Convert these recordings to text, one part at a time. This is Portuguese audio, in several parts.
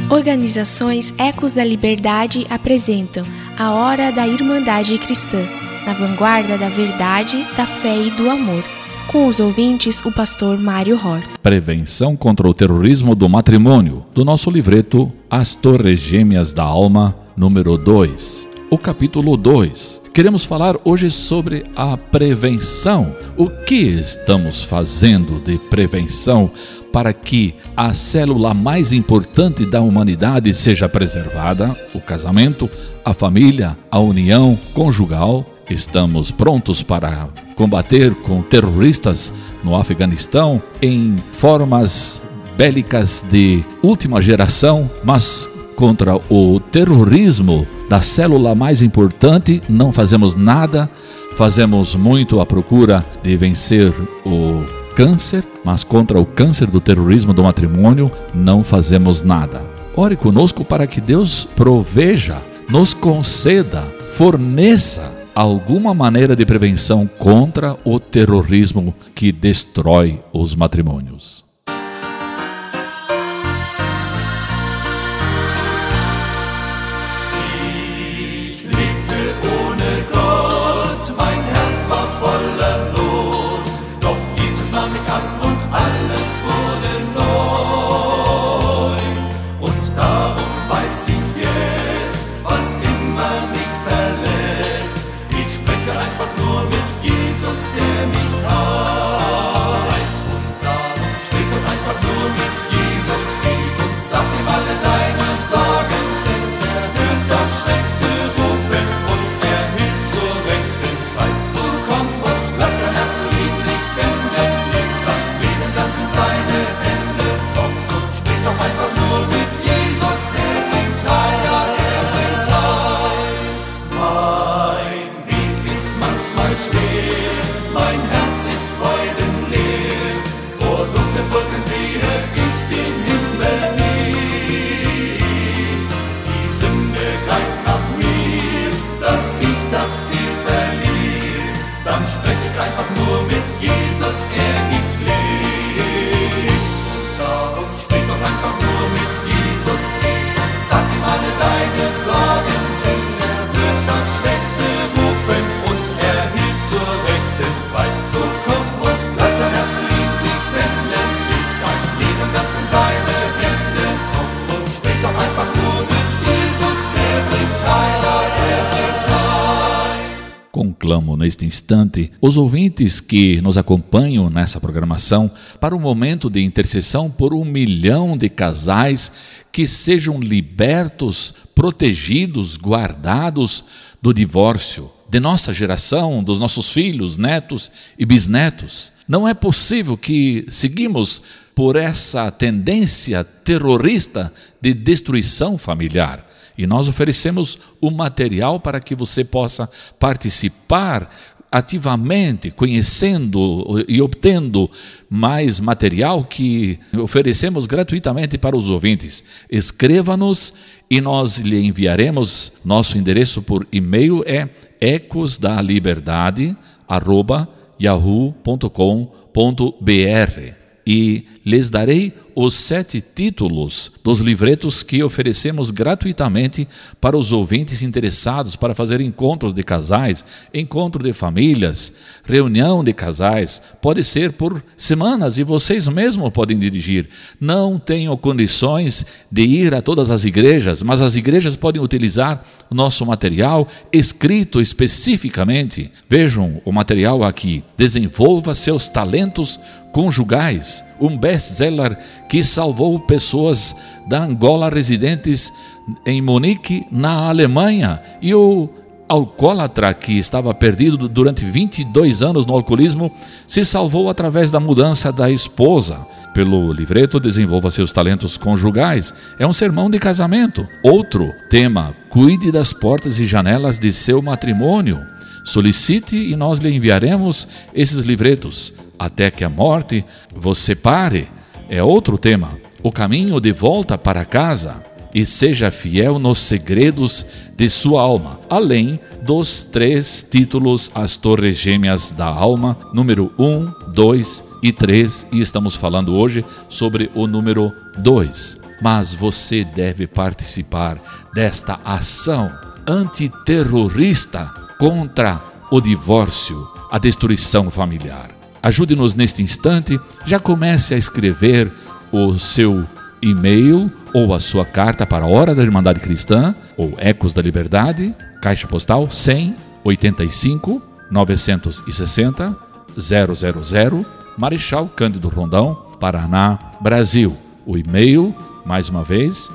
Organizações Ecos da Liberdade apresentam a Hora da Irmandade Cristã, na vanguarda da verdade, da fé e do amor. Com os ouvintes, o pastor Mário Hort. Prevenção contra o terrorismo do matrimônio, do nosso livreto As Torres Gêmeas da Alma, número 2. O capítulo 2. Queremos falar hoje sobre a prevenção. O que estamos fazendo de prevenção para que a célula mais importante da humanidade seja preservada, o casamento, a família, a união conjugal? Estamos prontos para combater com terroristas no Afeganistão em formas bélicas de última geração, mas contra o terrorismo da célula mais importante não fazemos nada. Fazemos muito à procura de vencer o câncer, mas contra o câncer do terrorismo do matrimônio não fazemos nada. Ore conosco para que Deus proveja, nos conceda, forneça alguma maneira de prevenção contra o terrorismo que destrói os matrimônios. Conclamo neste instante os ouvintes que nos acompanham nessa programação para um momento de intercessão por 1 milhão de casais que sejam libertos, protegidos, guardados do divórcio, de nossa geração, dos nossos filhos, netos e bisnetos. Não é possível que seguimos por essa tendência terrorista de destruição familiar. E nós oferecemos um material para que você possa participar ativamente, conhecendo e obtendo mais material que oferecemos gratuitamente para os ouvintes. Escreva-nos e nós lhe enviaremos. Nosso endereço por e-mail é ecosdaliberdade@yahoo.com.br e lhes darei os 7 títulos dos livretos que oferecemos gratuitamente para os ouvintes interessados para fazer encontros de casais, encontro de famílias, reunião de casais. Pode ser por semanas e vocês mesmos podem dirigir. Não tenho condições de ir a todas as igrejas, mas as igrejas podem utilizar o nosso material escrito especificamente. Vejam o material aqui. Desenvolva seus talentos conjugais, um best-seller que salvou pessoas da Angola residentes em Munique, na Alemanha, e o alcoólatra que estava perdido durante 22 anos no alcoolismo se salvou através da mudança da esposa. Pelo livreto Desenvolva seus talentos conjugais, é um sermão de casamento. Outro tema, cuide das portas e janelas de seu matrimônio. Solicite e nós lhe enviaremos esses livretos. Até que a morte vos separe, é outro tema. O caminho de volta para casa. E seja fiel nos segredos de sua alma, além dos 3 títulos As Torres Gêmeas da Alma, número 1, 2 e 3, e estamos falando hoje sobre o número 2. mas você deve participar desta ação antiterrorista contra o divórcio, a destruição familiar. Ajude-nos neste instante, já comece a escrever o seu e-mail ou a sua carta para a Hora da Irmandade Cristã, ou Ecos da Liberdade, Caixa Postal 100 85 960 000, Marechal Cândido Rondão, Paraná, Brasil. O e-mail, mais uma vez,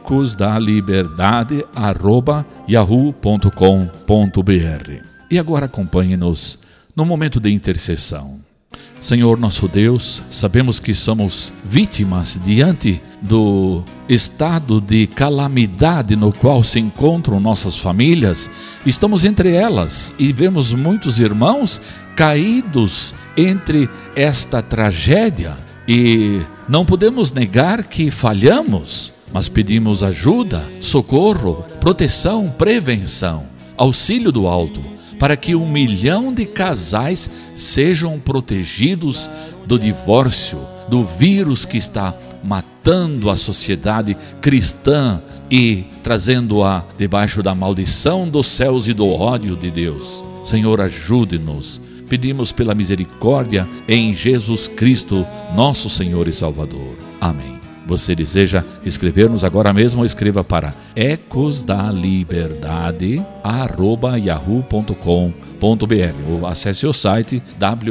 ecosdaliberdade@yahoo.com.br. E agora acompanhe-nos no momento de intercessão. Senhor nosso Deus, sabemos que somos vítimas diante do estado de calamidade no qual se encontram nossas famílias. Estamos entre elas e vemos muitos irmãos caídos entre esta tragédia e não podemos negar que falhamos, mas pedimos ajuda, socorro, proteção, prevenção, auxílio do alto, para que 1 milhão de casais sejam protegidos do divórcio, do vírus que está matando a sociedade cristã e trazendo-a debaixo da maldição dos céus e do ódio de Deus. Senhor, ajude-nos. Pedimos pela misericórdia em Jesus Cristo, nosso Senhor e Salvador. Amém. Você deseja escrever-nos agora mesmo? Escreva para ecosdaliberdade@yahoo.com.br ou acesse o site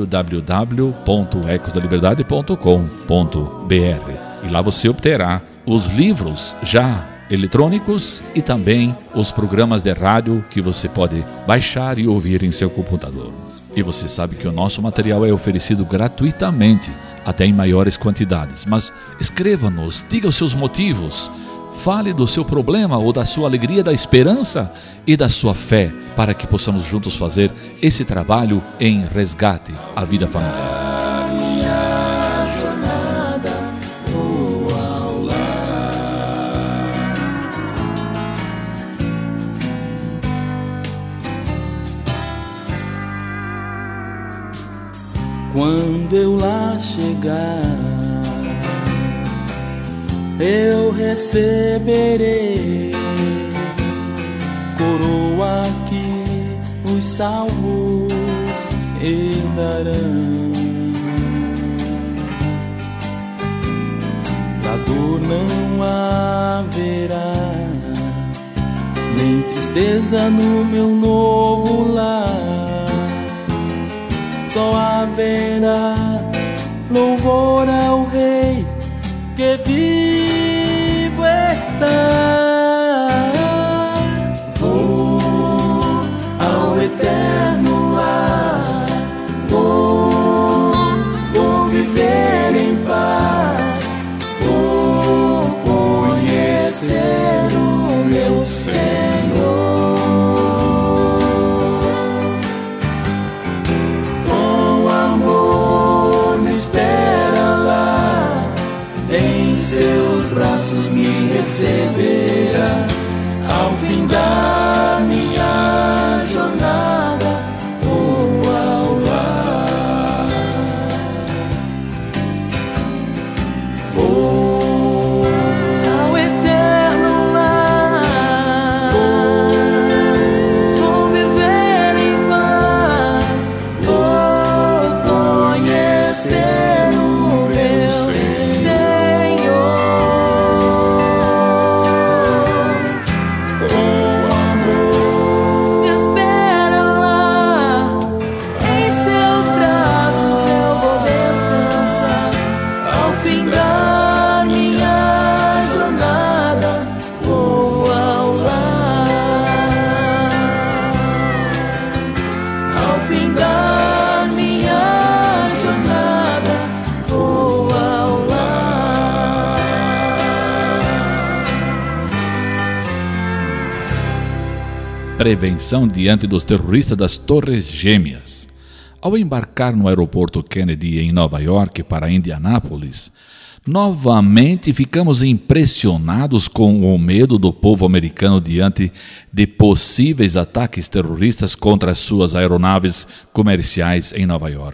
www.ecosdaliberdade.com.br e lá você obterá os livros já eletrônicos e também os programas de rádio que você pode baixar e ouvir em seu computador. E você sabe que o nosso material é oferecido gratuitamente, até em maiores quantidades. Mas escreva-nos, diga os seus motivos, fale do seu problema ou da sua alegria, da esperança e da sua fé, para que possamos juntos fazer esse trabalho em resgate à vida familiar. Quando eu lá chegar, eu receberei coroa que os salvos herdarão. Da dor não haverá, nem tristeza no meu novo lar. Só haverá louvor ao Rei que vivo está. Vou ao eterno lar, vou viver em paz, vou conhecer o meu Senhor. Braços me receberá ao fim da minha jornada. Vou ao lar, vou ao eterno lar, vou viver em paz, vou conhecer o meu Senhor. Prevenção diante dos terroristas das Torres Gêmeas. Ao embarcar no aeroporto Kennedy em Nova York para Indianápolis, novamente ficamos impressionados com o medo do povo americano diante de possíveis ataques terroristas contra as suas aeronaves comerciais em Nova York.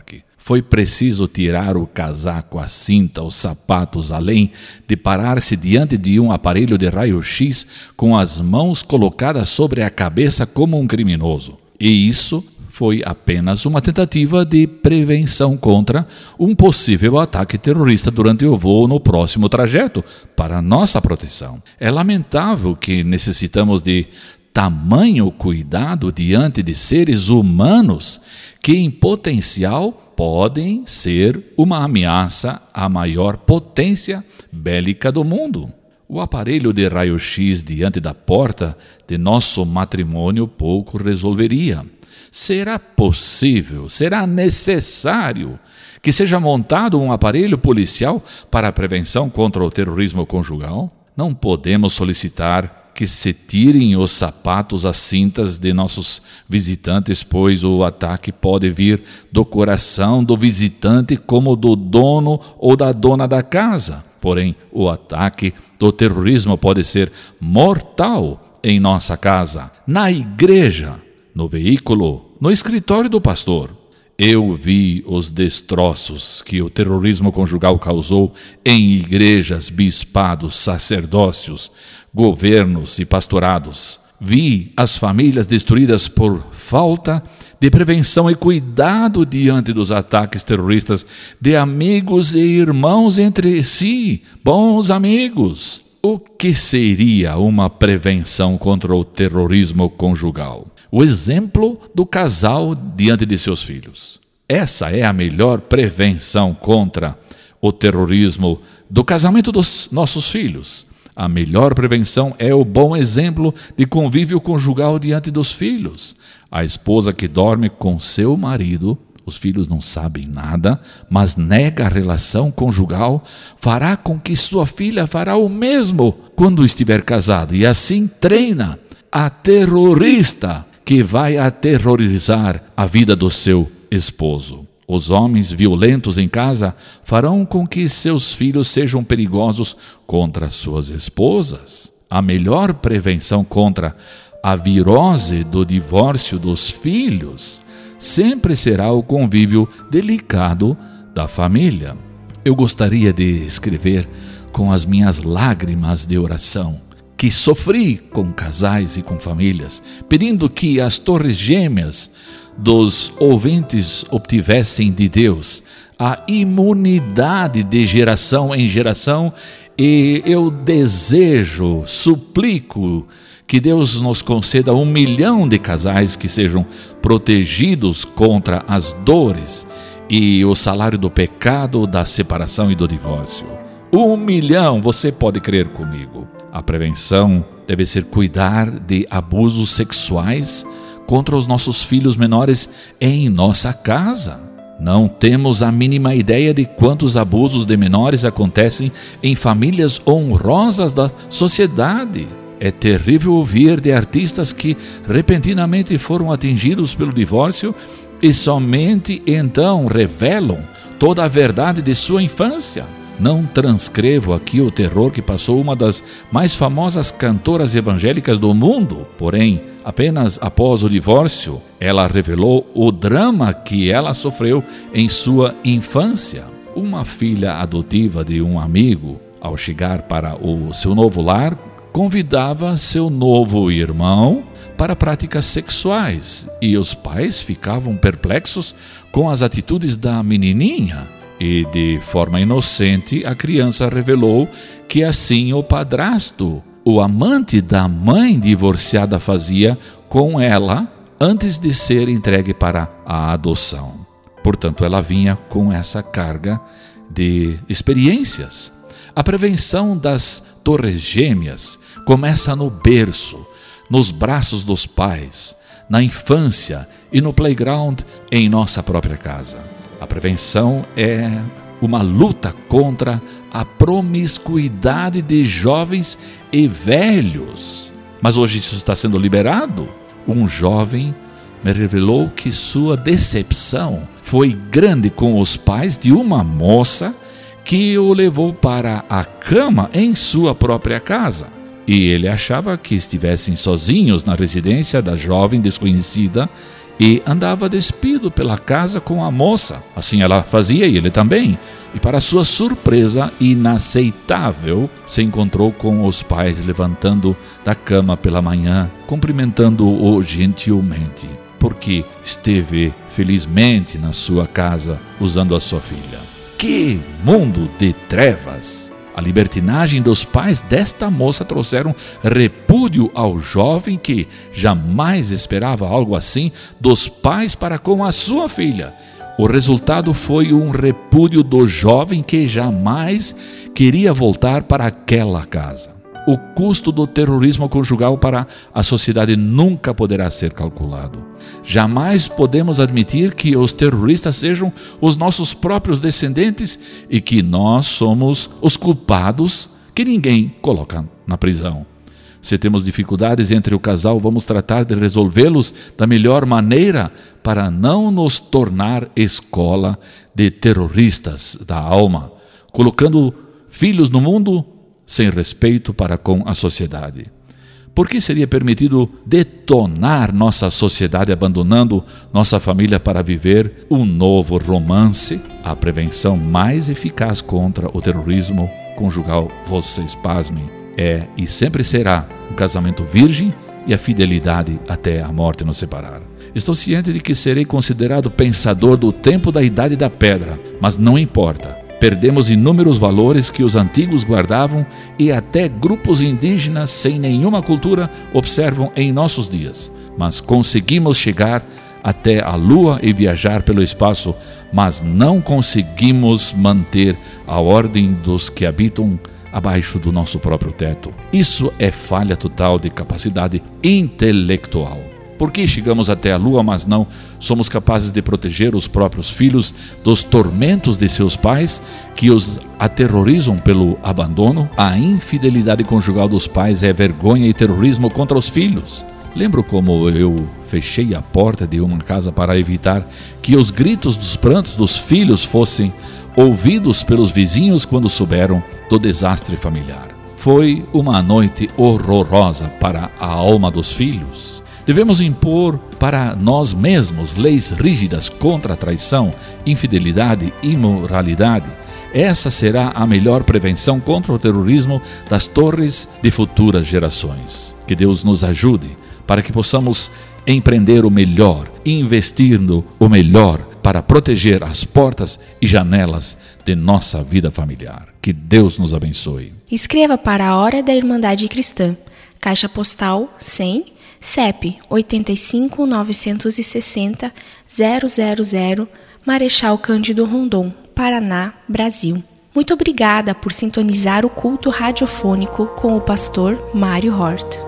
Foi preciso tirar o casaco, a cinta, os sapatos, além de parar-se diante de um aparelho de raio-x com as mãos colocadas sobre a cabeça como um criminoso. E isso foi apenas uma tentativa de prevenção contra um possível ataque terrorista durante o voo no próximo trajeto, para nossa proteção. É lamentável que necessitamos de tamanho cuidado diante de seres humanos que, em potencial, podem ser uma ameaça à maior potência bélica do mundo. O aparelho de raio-x diante da porta de nosso matrimônio pouco resolveria. Será possível, será necessário que seja montado um aparelho policial para a prevenção contra o terrorismo conjugal? Não podemos solicitar que se tirem os sapatos, as cintas de nossos visitantes, pois o ataque pode vir do coração do visitante como do dono ou da dona da casa. Porém, o ataque do terrorismo pode ser mortal em nossa casa, na igreja, no veículo, no escritório do pastor. Eu vi os destroços que o terrorismo conjugal causou em igrejas, bispados, sacerdócios, governos e pastorados. Vi as famílias destruídas por falta de prevenção e cuidado diante dos ataques terroristas de amigos e irmãos entre si, bons amigos. O que seria uma prevenção contra o terrorismo conjugal? O exemplo do casal diante de seus filhos. Essa é a melhor prevenção contra o terrorismo do casamento dos nossos filhos. A melhor prevenção é o bom exemplo de convívio conjugal diante dos filhos. A esposa que dorme com seu marido, os filhos não sabem nada, mas nega a relação conjugal, fará com que sua filha fará o mesmo quando estiver casada, e assim treina a terrorista que vai aterrorizar a vida do seu esposo. Os homens violentos em casa farão com que seus filhos sejam perigosos contra suas esposas. A melhor prevenção contra a virose do divórcio dos filhos sempre será o convívio delicado da família. Eu gostaria de escrever com as minhas lágrimas de oração que sofri com casais e com famílias, pedindo que as torres gêmeas dos ouvintes obtivessem de Deus a imunidade de geração em geração, e eu desejo, suplico que Deus nos conceda 1 milhão de casais que sejam protegidos contra as dores e o salário do pecado, da separação e do divórcio. 1 milhão, você pode crer comigo. A prevenção deve ser cuidar de abusos sexuais contra os nossos filhos menores em nossa casa. Não temos a mínima ideia de quantos abusos de menores acontecem em famílias honrosas da sociedade. É terrível ouvir de artistas que repentinamente foram atingidos pelo divórcio e somente então revelam toda a verdade de sua infância. Não transcrevo aqui o terror que passou uma das mais famosas cantoras evangélicas do mundo, porém, apenas após o divórcio, ela revelou o drama que ela sofreu em sua infância. Uma filha adotiva de um amigo, ao chegar para o seu novo lar, convidava seu novo irmão para práticas sexuais, e os pais ficavam perplexos com as atitudes da menininha. E de forma inocente, a criança revelou que assim o padrasto, o amante da mãe divorciada, fazia com ela antes de ser entregue para a adoção. Portanto, ela vinha com essa carga de experiências. A prevenção das torres gêmeas começa no berço, nos braços dos pais, na infância e no playground em nossa própria casa. A prevenção é uma luta contra a promiscuidade de jovens e velhos. Mas hoje isso está sendo liberado. Um jovem me revelou que sua decepção foi grande com os pais de uma moça que o levou para a cama em sua própria casa. E ele achava que estivessem sozinhos na residência da jovem desconhecida e andava despido pela casa com a moça. Assim ela fazia e ele também. E para sua surpresa inaceitável, se encontrou com os pais levantando da cama pela manhã, cumprimentando-o gentilmente, porque esteve felizmente na sua casa usando a sua filha. Que mundo de trevas! A libertinagem dos pais desta moça trouxeram repúdio ao jovem que jamais esperava algo assim dos pais para com a sua filha. O resultado foi um repúdio do jovem que jamais queria voltar para aquela casa. O custo do terrorismo conjugal para a sociedade nunca poderá ser calculado. Jamais podemos admitir que os terroristas sejam os nossos próprios descendentes e que nós somos os culpados que ninguém coloca na prisão. Se temos dificuldades entre o casal, vamos tratar de resolvê-los da melhor maneira para não nos tornar escola de terroristas da alma, colocando filhos no mundo sem respeito para com a sociedade. Por que seria permitido detonar nossa sociedade abandonando nossa família para viver um novo romance? A prevenção mais eficaz contra o terrorismo conjugal, vocês pasmem, é e sempre será um casamento virgem e a fidelidade até a morte nos separar. Estou ciente de que serei considerado pensador do tempo da Idade da Pedra, mas não importa. Perdemos inúmeros valores que os antigos guardavam e até grupos indígenas sem nenhuma cultura observam em nossos dias. Mas conseguimos chegar até a Lua e viajar pelo espaço, mas não conseguimos manter a ordem dos que habitam abaixo do nosso próprio teto. Isso é falha total de capacidade intelectual. Por que chegamos até a Lua, mas não somos capazes de proteger os próprios filhos dos tormentos de seus pais, que os aterrorizam pelo abandono? A infidelidade conjugal dos pais é vergonha e terrorismo contra os filhos. Lembro como eu fechei a porta de uma casa para evitar que os gritos dos prantos dos filhos fossem ouvidos pelos vizinhos quando souberam do desastre familiar. Foi uma noite horrorosa para a alma dos filhos. Devemos impor para nós mesmos leis rígidas contra a traição, infidelidade e imoralidade. Essa será a melhor prevenção contra o terrorismo das torres de futuras gerações. Que Deus nos ajude para que possamos empreender o melhor, investindo o melhor para proteger as portas e janelas de nossa vida familiar. Que Deus nos abençoe. Escreva para a Hora da Irmandade Cristã, Caixa Postal 100, CEP 85 960 000, Marechal Cândido Rondon, Paraná, Brasil. Muito obrigada por sintonizar o culto radiofônico com o pastor Mário Hort.